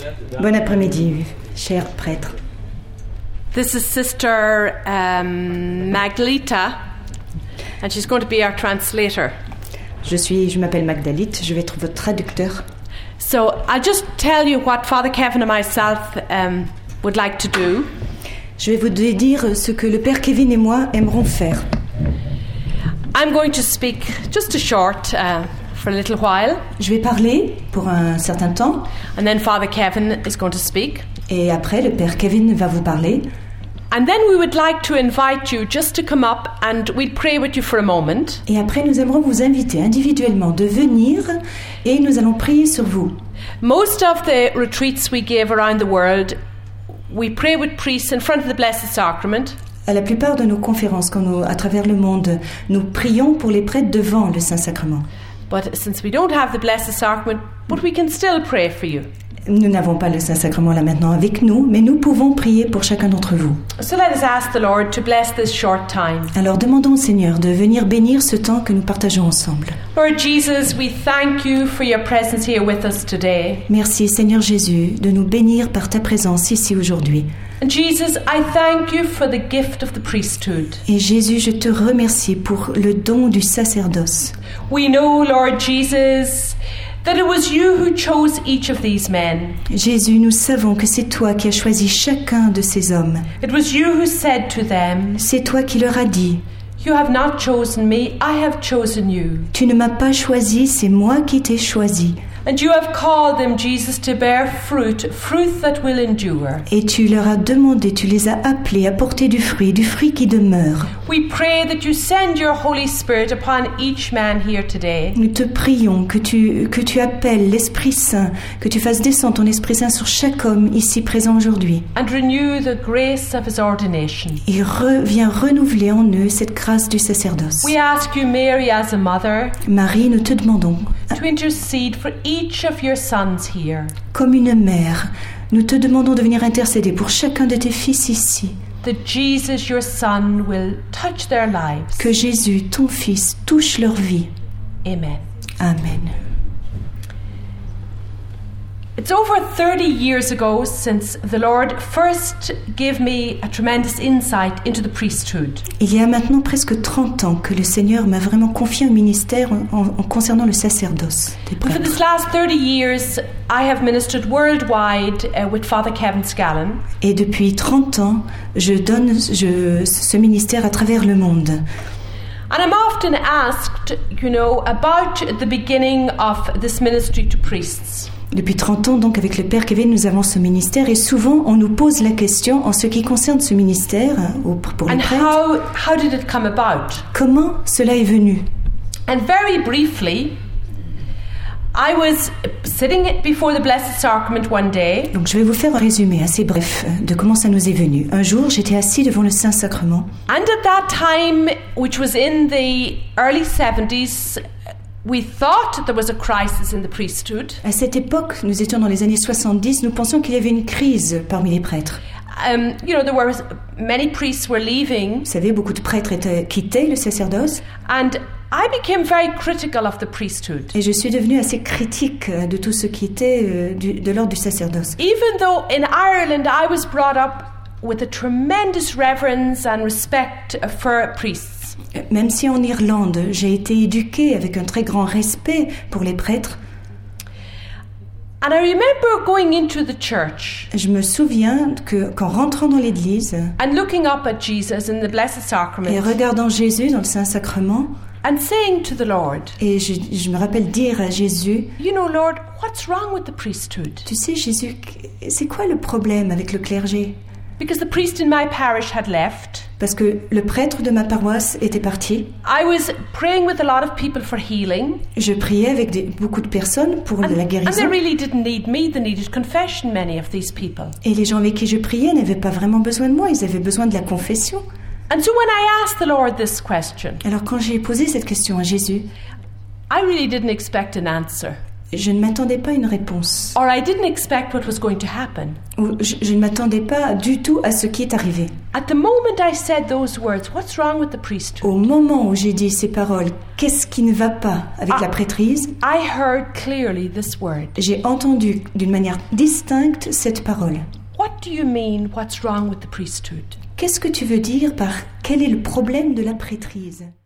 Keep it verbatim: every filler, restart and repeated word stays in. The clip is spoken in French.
Bon après-midi, chers prêtres. This is Sister um, Magdalita, and she's going to be our translator. Je suis, je m'appelle Magdalite, je vais être votre traducteur. So I'll just tell you what Father Kevin and myself um, would like to do. Je vais vous dire ce que le Père Kevin et moi aimerons faire. I'm going to speak just a short uh, for a little while. Je vais parler pour un certain temps. And then Father Kevin is going to speak. Et après, le Père Kevin va vous parler. And then we would like to invite you just to come up and we'd pray with you for a moment. Et après, nous aimerons vous inviter individuellement de venir et nous allons prier sur vous. Most of the retreats we give around the world, we pray with priests in front of the Blessed Sacrament. À la plupart de nos conférences, quand nous, à travers le monde, nous prions pour les prêtres devant le Saint-Sacrement. But since we don't have the Blessed Sacrament, but we can still pray for you. Nous n'avons pas le Saint-Sacrement là maintenant avec nous, mais nous pouvons prier pour chacun d'entre vous. So let us ask the Lord to bless this short time. Alors demandons au Seigneur de venir bénir ce temps que nous partageons ensemble. Lord Jesus, we thank you for your presence here with us today. Merci Seigneur Jésus de nous bénir par ta présence ici aujourd'hui. And Jesus, I thank you for the gift of the priesthood. Et Jésus, je te remercie pour le don du sacerdoce. We know, Lord Jesus, that it was you who chose each of these men. Jésus, nous savons que c'est toi qui as choisi chacun de ces hommes. It was you who said to them, c'est toi qui leur as dit, you have not chosen me, I have chosen you. Tu ne m'as pas choisi, c'est moi qui t'ai choisi. And you have called them, Jesus, to bear fruit, fruit that will endure. Et tu leur as demandé, tu les as appelés à porter du fruit, du fruit qui demeure. We pray that you send your Holy Spirit upon each man here today. Nous te prions que tu, que tu appelles l'Esprit Saint, que tu fasses descendre ton Esprit Saint sur chaque homme ici présent aujourd'hui. And renew the grace of his ordination. Et re, viens renouveler en eux cette grâce du sacerdoce. We ask you, Mary, as a mother, Marie, nous te demandons to intercede for each of your sons here. Comme une mère, nous te demandons de venir intercéder pour chacun de tes fils ici. That Jesus, your son, will touch their lives. Que Jésus, ton fils, touche leur vie. Amen. Amen. It's over thirty years ago since the Lord first gave me a tremendous insight into the priesthood. Il y a maintenant presque trente ans que le Seigneur m'a vraiment confié un ministère en, en concernant le sacerdoce des prêtres. For this last thirty years, I have ministered worldwide uh, with Father Kevin Scallon. Et depuis trente ans, je donne je, ce ministère à travers le monde. And I'm often asked, you know, about the beginning of this ministry to priests. Depuis trente ans, donc, avec le Père Kevin, nous avons ce ministère et souvent, on nous pose la question en ce qui concerne ce ministère pour les And prêtres. how, how did it come about? Comment cela est venu? And very briefly, I was sitting before the Blessed Sacrament one day. Donc, je vais vous faire un résumé assez bref de comment ça nous est venu. Un jour, j'étais assis devant le Saint-Sacrement. And at that time, which was in the early seventies, we thought there was a crisis in the priesthood. À cette époque, nous étions dans les années soixante-dix, nous pensions qu'il y avait une crise parmi les prêtres. Um, you know, there were many priests were leaving. Vous savez, beaucoup de prêtres étaient, quittaient le sacerdoce. And I became very critical of the priesthood. Et je suis devenue assez critique de tout ce qui était euh, du, de l'ordre du sacerdoce. Even though in Ireland I was brought up with a tremendous reverence and respect for priests. Même si en Irlande, j'ai été éduquée avec un très grand respect pour les prêtres. And I remember going into the church. Je me souviens que qu'en rentrant dans l'église and looking up at Jesus in the Blessed Sacrament. Et regardant Jésus dans le Saint-Sacrement. And saying to the Lord. Et je, je me rappelle dire à Jésus. You know, Lord, what's wrong with the priesthood? Tu sais, Jésus, c'est quoi le problème avec le clergé? Because the priest in my parish had left. Parce que le prêtre de ma paroisse était parti. I was praying with a lot of people for healing. Je priais avec des, beaucoup de personnes pour and, la guérison. And they really didn't need me, they needed confession, many of these people. Et les gens avec qui je priais n'avaient pas vraiment besoin de moi, ils avaient besoin de la confession. And so when I asked the Lord this question, alors quand j'ai posé cette question à Jésus, I really didn't expect an answer. Je ne m'attendais pas à une réponse. Or I didn't expect what was going to happen. Ou je, je ne m'attendais pas du tout à ce qui est arrivé. At the moment I said those words, what's wrong with the priesthood? Au moment où j'ai dit ces paroles, qu'est-ce qui ne va pas avec Ah. la prêtrise? I heard clearly this word. J'ai entendu d'une manière distincte cette parole. What do you mean, what's wrong with the priesthood? Qu'est-ce que tu veux dire par quel est le problème de la prêtrise?